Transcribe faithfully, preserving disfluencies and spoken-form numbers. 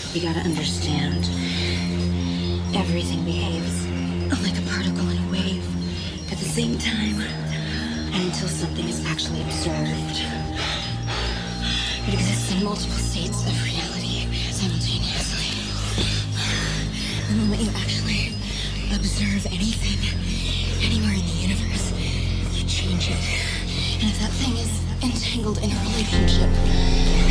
You gotta understand, everything behaves like a particle in a wave at the same time, and until something is actually observed. It exists in multiple states of reality simultaneously. The moment you actually observe anything, anywhere in the universe, you change it. And if that thing is entangled in a relationship,